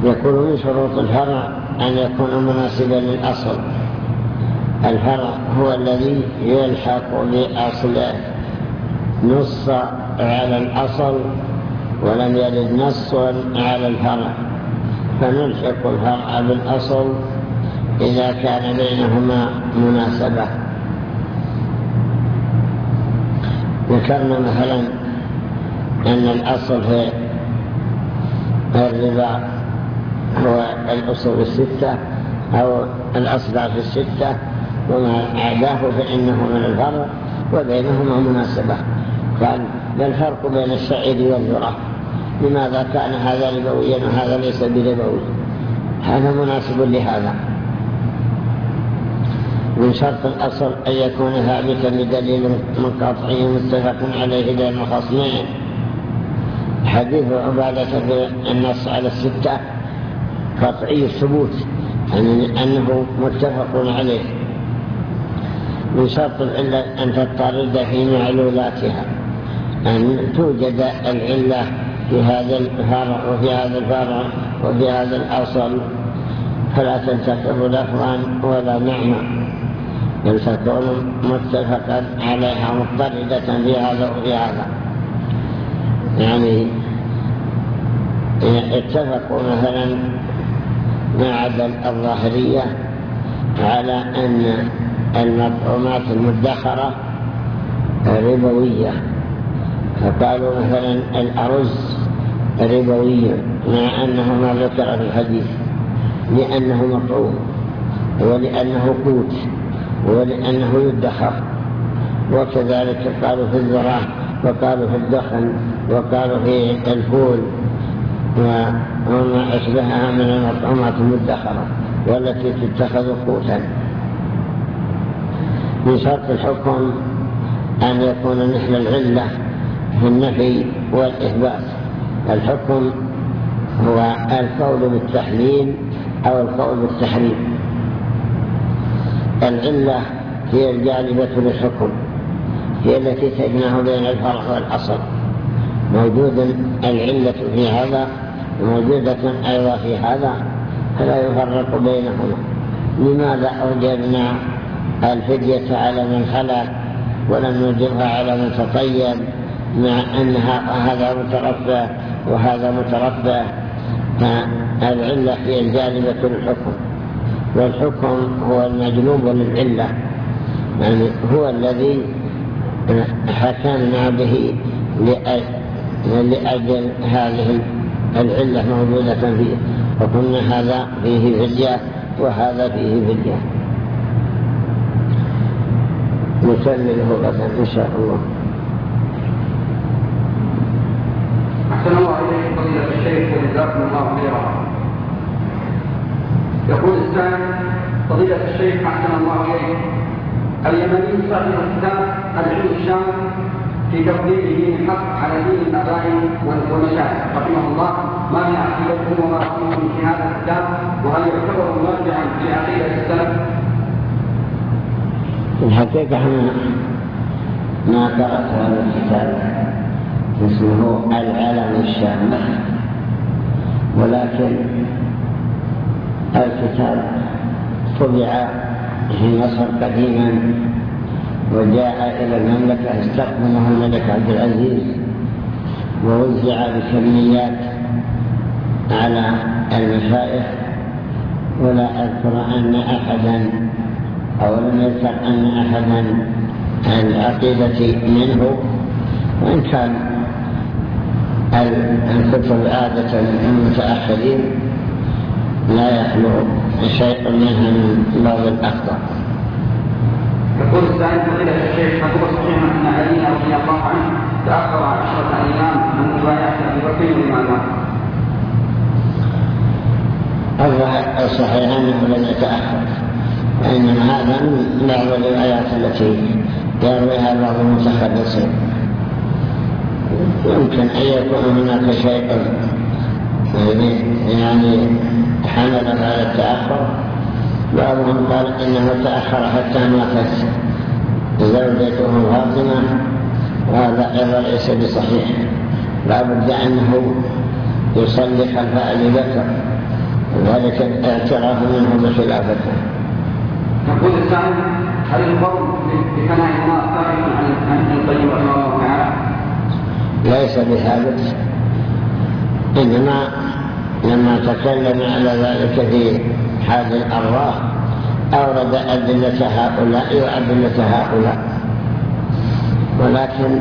يكون من شروط الفرع أن يكون مناسبا للأصل. الفرع هو الذي يلحق بأصله، نص على الأصل ولم يرد نص على الفرع، فنلحق الفرع بالأصل إذا كان بينهما مناسبة. ذكرنا مثلا أن الأصل في الربا هو الأصول الستة أو الأصدار في الستة، وما عداه فإنه من الفرع وبينهما مناسبة. قال ما الفرق بين الشعير والذرة؟ لماذا كان هذا ربويا وهذا ليس بربوي؟ هذا مناسب لهذا. من شرط الأصل أن يكون ثابتا بدليل من قطعي متفق عليه بين الخصمين. حديث عبادة بالنص على الستة قطعي الثبوت، يعني أنه متفق عليه. من شرط العلة أن تضطرد في معلولاتها، أن توجد العلة في هذا الفرع وفي هذا الفرع وفي هذا الأصل، فلا تنتقض لفظا ولا معنى، بل تكون متفقا عليها مضطردة في هذا وفي هذا. يعني اتفقوا مثلا مع الظاهرية على أن المطعومات المدخرة ربوية، فقالوا مثلا الأرز ربوي مع أنه ما ذكر في الحديث، لأنه مطعوم ولأنه قوت ولأنه يدخر. وكذلك قالوا في الذرة وقالوا في الدخن وقالوا في الفول وما أشبهها من المطعومات المدخرة والتي تتخذ قوتا. من شرط الحكم أن يكون مثل العلة في النفي والإثبات. الحكم هو القول بالتحليل أو القول بالتحريم. العلة هي الجالبة للحكم، هي التي تجمع بين الفرع والأصل. موجودة العلة في هذا وموجودة أيضا في هذا، فلا يفرق بينهما. لماذا أوجبنا الفدية على من خلق ولم نوجبها على من تطيب، مع أن هذا مترفع وهذا مترفع؟ فالعلة هي الجالبة للحكم، والحكم هو المجلوب للعلة، يعني هو الذي حكمنا به لأجل هذه العلة موجودة فيه، وقلنا هذا فيه فدية وهذا فيه فدية. نكمله غدا إن شاء الله. أحسن الله إليكم فضيلة الشيخ وجزاكم الله خيرا. يقول السائل: فضيلة الشيخ أحسن الله إليكم، اليمني صاحب الكتاب العلم الشامل في تفضيله الحق على دين الآباء والمشايخ رحمه الله، ما هي عقيدتكم وما رأيكم في هذا الكتاب، وهل يعتبر مرجعا في عقيدة السلف؟ في الحقيقة ما قرأت هذا الكتاب، اسمه العلم الشامل، ولكن الكتاب طبع في مصر قديما وجاء إلى المملكة، استخدمه الملك عبد العزيز ووزع بكميات على المشايخ، ولا أذكر أن أحدا أو لم يذكر أن أحدا العقيدة منه، وإن كان الكتب عادة المتأخرين لا يخلو شيء منها من بعض الأخطاء. يقول السائل: فضيلة الشيخ، هل هو صحيح أن علي رضي الله عنه تأخر 10 أيام عن مبايعة أبي بكر؟ لماذا؟ الصحيح أنه لم يتأخر، وإنما هذا من بعض الروايات التي يرويها بعض المتخلصين. يمكن أن يكون هناك شيء يعني حمل على التأخر. بعضهم قال إنه تأخر حتى ماتت زوجته فاطمة، وهذا أيضا ليس بصحيح. لا بد أنه يصلي خلف أبي بكر ذلك الاعتراف منه بخلافته. يقول السائل: هل القول بفناء النار ثابت عن ابن القيم رحمه الله تعالى؟ ليس بثابت، إنما لما تكلم على ذلك في حال الأرواح أورد أدلة هؤلاء وأدلة هؤلاء، ولكن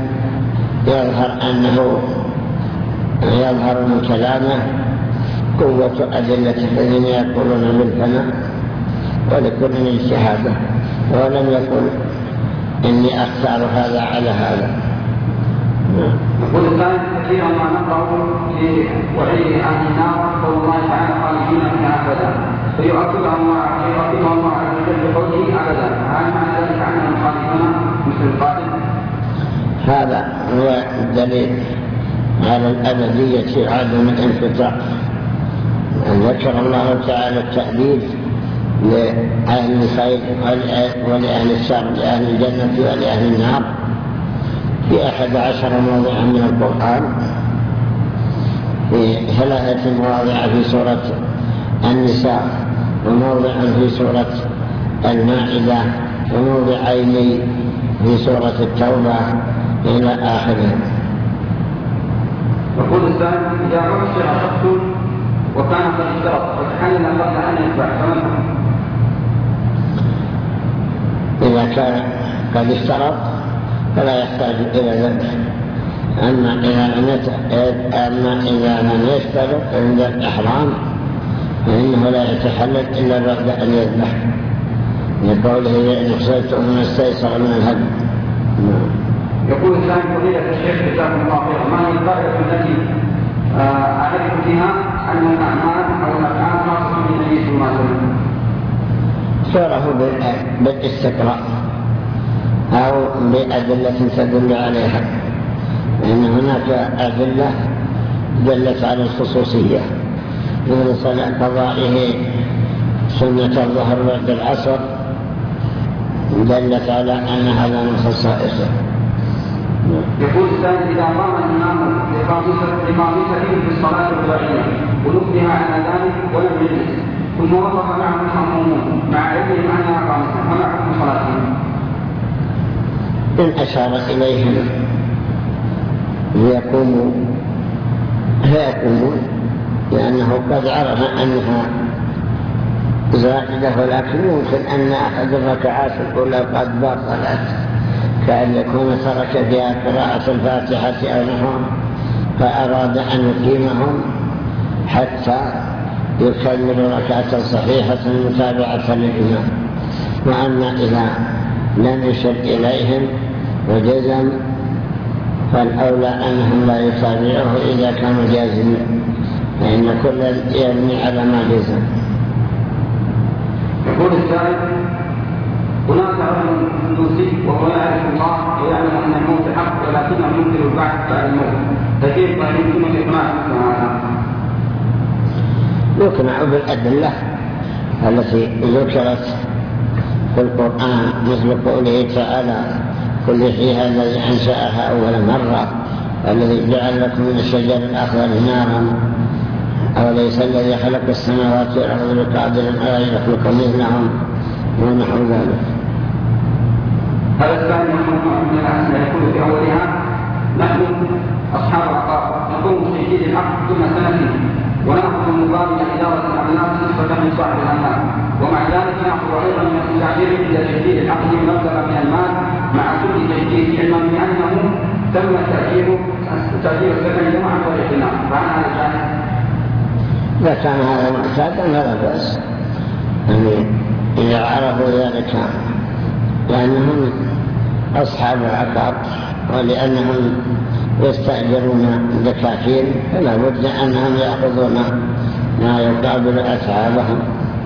يظهر من كلامه قوة أدلة الذين يقولون بالفناء، ولكل اجتهاده، ولم يقل إني أختار هذا على هذا. يقول الثاني: كثيرا ما نقرأ في وعي أهل النار قول الله تعالى خالدين فيها أبدا، فيؤكدها الله عز وجل بقوله أبدا، هل معنى ذلك أنهم خالدون مثل القاتل؟ هذا هو الدليل على الأبدية عدم الانقطاع. ذكر الله تعالى التأبيد لأهل الخير ولأهل الشر، لأهل الجنة ولأهل النار في 11 موضعا من القرآن، في 3 مواضع في سورة النساء، وموضع في سورة المائدة، وموضعين في سورة التوبة إلى آخره. يقول الثاني: إذا عشر شخص وكان قد اشترط فتحلل قبل أن يتبع فمن؟ إذا كان قد اشترط فلا يحتاج إلى ذبح، أما إذا لم يشترط عند الإحرام فإنه لا يتحلل إلا بعد أن يذبح، لقوله إن حصلتم ما استيسر من الهدي. يقول الثاني: فضيلة الشيخ جزاكم الله خيرا، ما هي القاعدة التي أعرف فيها أن الأعمال أو الأفعال خاصة بالنبي صلى الله عليه وسلم؟ شرعه بالاستقراء أو بأدلة تدل عليها، لأن هناك أدلة دلت على الخصوصية، مثل قضائه سنة الظهر بعد العصر دلت على أن هذا من خصائصه. يقول الثاني: إذا قام الإمام لقامته في الصلاة الرباعية ونبه على ذلك ولم يجلس، ثم وقف معه المأمومون مع علمهم أنها قامته، فما حكم صلاتهم؟ إن أشار إليهم ليقومون فيقومون، لأنه قد عرف أنها زائدة، ولكن يمكن أن أحد الركعات الأولى قد بطلت، كأن يكون ترك فيها قراءة الفاتحة أو نحو، فأراد أن يقيمهم حتى يكمل ركعة صحيحة متابعة للإمام. وأما إذا لم يشر إليهم وجزم فالأولى أنهم لا يتابعه إذا كانوا جازمين، فإن كل يبني على ما جزم. يقول السائل: هناك رجل هندوسي وهو يعرف الله ويعلم أن الموت حق ولكنه ينكر البعث بعد الموت، فكيف يمكن الإقناع بهذا؟ يقنع بالأدلة التي ذكرت في القرآن، مثل قوله تعالى: قل يحييها الذي أنشأها أول مرة، الذي جعل لكم من الشجر الأخضر نارا، أوليس الذي خلق السماوات والأرض بقادر على أن يخلق مثلهم ونحو ذلك. هذا الثاني من الأسئلة يقول في أولها: نحن أصحاب عقار نقوم بتجديد الحق كل سنة ونأخذ مقابل إدارة الأعمال نسبة من صاحب الأعمال، ومع ذلك نأخذ أيضا من المستعجل إلى تجديد العقد مبلغا من المال مع كل تجديد، علما بأنه تم تأجيل السكن جمعا والاقتناع، فعن هذا الجانب؟ إذا كان هذا معتادا فلا بأس، يعني إذا عرفوا ذلك لأنهم أصحاب العقار ولأنهم يستأجرون دكاكين فلا بد أنهم يأخذون ما يقابل أتعابهم.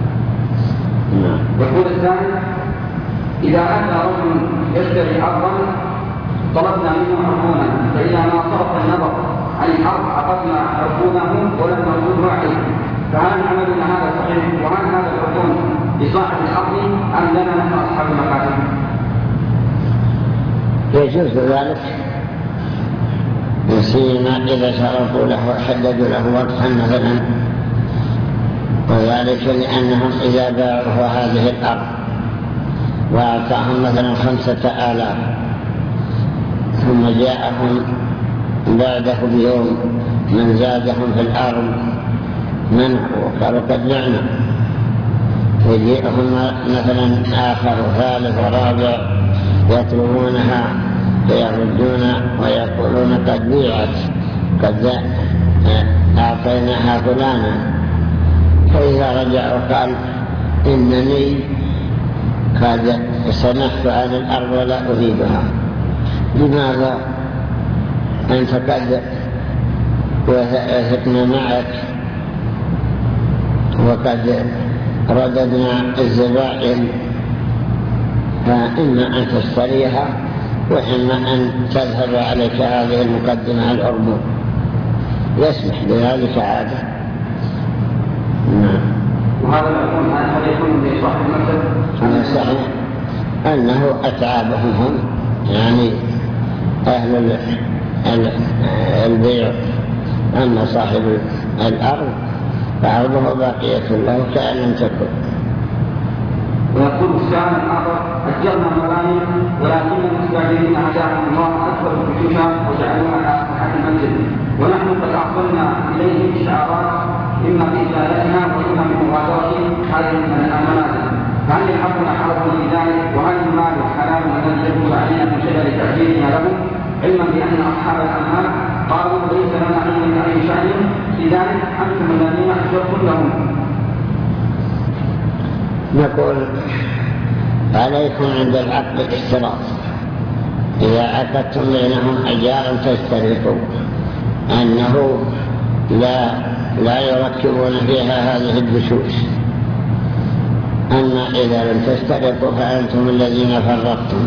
يقول الثاني: إذا أتى رجل يشتري أرضا طلبنا منه عربونا، فإذا ما صرف النظر عن الأرض عقدنا عربونه ولم نرده عليه، فهل عملنا هذا صحيح؟ وهل هذا العربون لصاحب الأرض أم لنا نحن أصحاب المكاتب؟ يجوز ذلك، سيما إذا شرطوا له حددوا له وقفا مثلا ذلك لأنهم إذا باعوا هذه الأرض وأعطاهم مثلا 5000 ثم جاءهم بعده بيوم من زادهم في الأرض منه وقالوا قد بعنا، ويجيئهم مثلا آخر وثالث ورابع يطلبونها فيردون ويقولون قد بيعت، قد أعطيناها فلانا. فإذا رجع وقال إنني قد سنحت عن الأرض ولا أريدها، لماذا أنت قد وثقنا معك وقد رددنا الزبائن، فإما أن تشتريها وإما أن تذهب عليك هذه المقدمة الأرض، يسمح بذلك عادة. وهذا يكون لصاحب المكتب صحيح أنه أتعابهم هم، يعني أهل البيع، أما صاحب الأرض فعرضه باقية له كأن لم تكن. ويقول السائل الآخر: أجرنا مباني ولكن المستأجرين أعداهم الله أكبر بشوشا وجعلوها على صحة المسجد، ونحن قد أعطينا إليهم شعارات إما بإزالتها وإما بمغادرة هذه المنازل، فهل يلحقنا حرج في ذلك؟ وهل المال حلال الذي يجب علينا من شجر تأجيرنا لهم، علما بأن أصحاب الأموال قالوا ليس لنا علم بأي شأن لذلك أنتم الذين أجرتم لهم؟ نقول عليكم عند العقد الاشتراط، إذا عقدتم بينهم أجارا تشترطوا أنه لا يركبون فيها هذه البشوش. أما إذا لم تشترطوا فأنتم الذين فرطتم.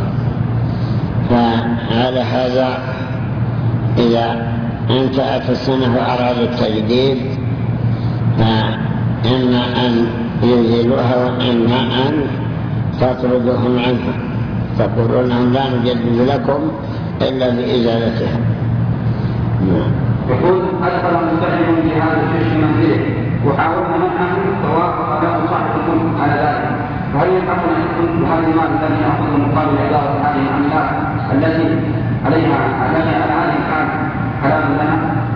فعلى هذا إذا انتهت السنة وأرادوا التجديد فإما أن يزيلوها وإما أن تطردوهم عنها، تقولون لهم لا نجدد لكم إلا بإزالتها. يقول: أدخل مستأجر في هذا الشيء منزله وحاولنا منعه فوافق له صاحبكم على ذلك، فهل يلحقنا حكم بهذا المال الذي نأخذه مقابل إدارة هذه الأملاك التي على هذه الحال حلال لنا؟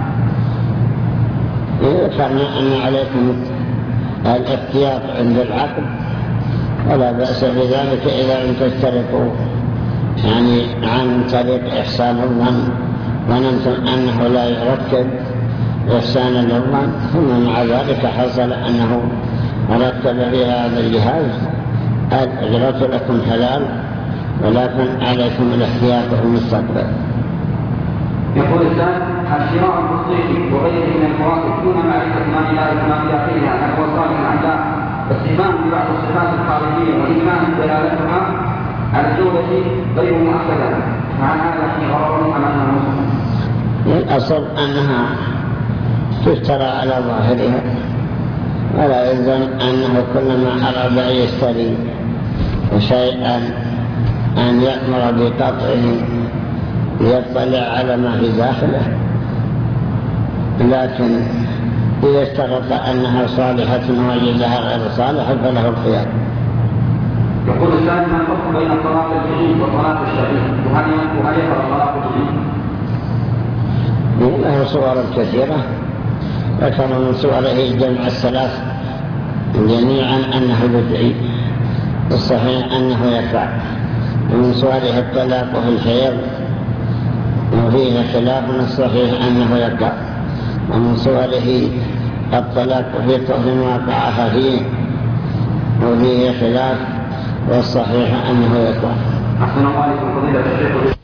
ذكرنا أن عليكم الاحتياط عند العقد ولا بأس بذلك إذا لم تشترطوا، يعني عن طريق إحسان الظن ظننتم أنه لا يركب إحسان الظن، ثم مع ذلك حصل أنه ركب في هذا الجهاز، الأجرة لكم حلال ولكن عليكم الاحتياط في المستقبل. يقول الثاني: الشراء التصديق وغيره من الفواكه دون معرفة ما بداخلها هل هو صالح عن ذا، واستهمام ببعض الصفات الخارجية وإيمان دلالتها على الجودة غير مؤكدة، فعن هذا في غرض أمام المسلم. الأصل أنها تشترى على ظاهرها، ولا يلزم أنه كلما أراد أن يشتري شيئا أن يأمر بقطعه يطلع على ما في داخله، لكن إذا اشترط أنها صالحة ووجدها غير صالحة فله الخيار. يقول الثاني: ما الفرق بين طلاق الجنين وطلاق الشرعي؟ وهل يقرأ طلاق الجنين؟ له صور كثيرة، ذكر من صوره جمع الثلاث جميعا أنه بدعي، الصحيح أنه يقع، ومن صوره الطلاق في الحيض وفيه خلاف، الصحيح أنه يقع، ومن صوره الطلاق في طهر وقعها فيه وفيه خلاف، والصحيح أنه يقع. أحسن الله عليكم فضيلة الشيخ.